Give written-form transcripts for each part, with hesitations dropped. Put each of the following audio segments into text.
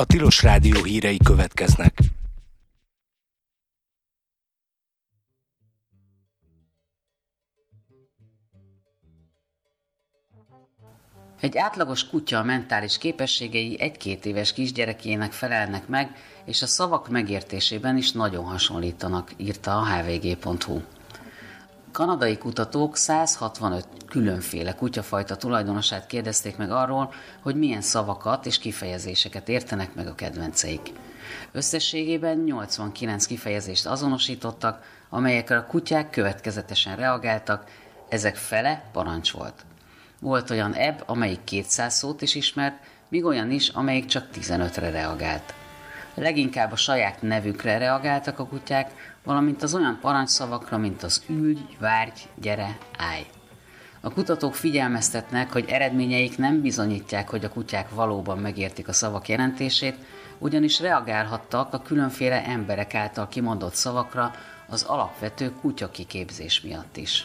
A Tilos Rádió hírei következnek. Egy átlagos kutya mentális képességei 1-2 éves kisgyerekének felelnek meg, és a szavak megértésében is nagyon hasonlítanak, írta a hvg.hu. Kanadai kutatók 165 különféle kutyafajta tulajdonosát kérdezték meg arról, hogy milyen szavakat és kifejezéseket értenek meg a kedvenceik. Összességében 89 kifejezést azonosítottak, amelyekre a kutyák következetesen reagáltak, ezek fele parancs volt. Volt olyan ebb, amelyik 200 szót is ismert, míg olyan is, amelyik csak 15-re reagált. Leginkább a saját nevükre reagáltak a kutyák, valamint az olyan parancsszavakra, mint az ülj, várj, gyere, állj. A kutatók figyelmeztetnek, hogy eredményeik nem bizonyítják, hogy a kutyák valóban megértik a szavak jelentését, ugyanis reagálhattak a különféle emberek által kimondott szavakra az alapvető kutyakiképzés miatt is.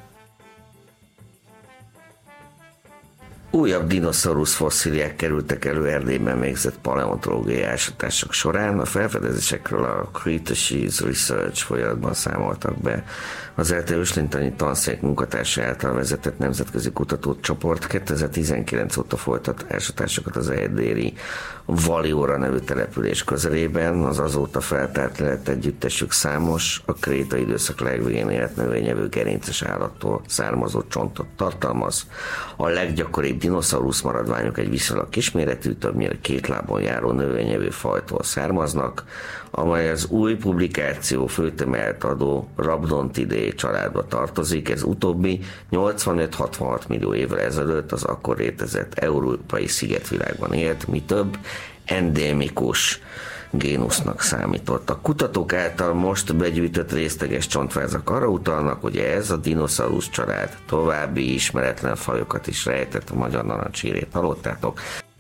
Újabb dinoszaurusz fosszíliák kerültek elő Erdélyben végzett paleontológiai ásatások során. A felfedezésekről a Cretaceous Research folyamatban számoltak be. Az ELTE őslintani tanszék munkatársa által vezetett nemzetközi kutatócsoport 2019 óta folytat ásatásokat az erdélyi Valióra nevű település közelében. Az azóta feltárt lett együttesük számos, a kréta időszak legvégén élt növényevő gerinces állattól származó csontot tartalmaz. A leggyakoribb dinoszaurusz maradványok egy viszonylag kisméretű, többnyire 2 lábon járó növényevő fajtól származnak, amely az új publikáció főtemelt adó Rhabdontidae családba tartozik. Ez utóbbi 85-66 millió évvel ezelőtt az akkor létezett európai szigetvilágban élt, mi több, endémikus génusznak számított. A kutatók által most begyűjtött részleges csontvázak arra utalnak, hogy ez a dinoszaurusz család további ismeretlen fajokat is rejtett. A magyar narancshírét hallottátok.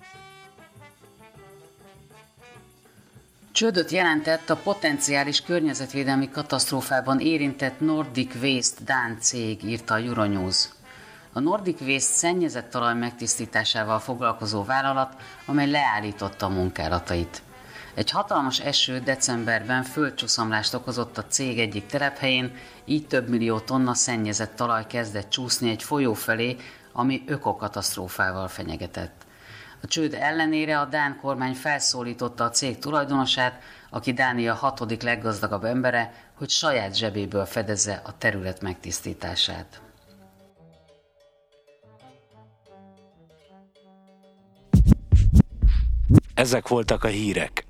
Csődöt jelentett a potenciális környezetvédelmi katasztrófában érintett Nordic Waste dán cég, írta a Euronews. A Nordic Waste szennyezett talaj megtisztításával foglalkozó vállalat, amely leállította a munkálatait. Egy hatalmas eső decemberben földcsúszamlást okozott a cég egyik telephelyén, így több millió tonna szennyezett talaj kezdett csúszni egy folyó felé, ami ökokatasztrófával fenyegetett. A csőd ellenére a dán kormány felszólította a cég tulajdonosát, aki Dánia 6. leggazdagabb embere, hogy saját zsebéből fedezze a terület megtisztítását. Ezek voltak a hírek.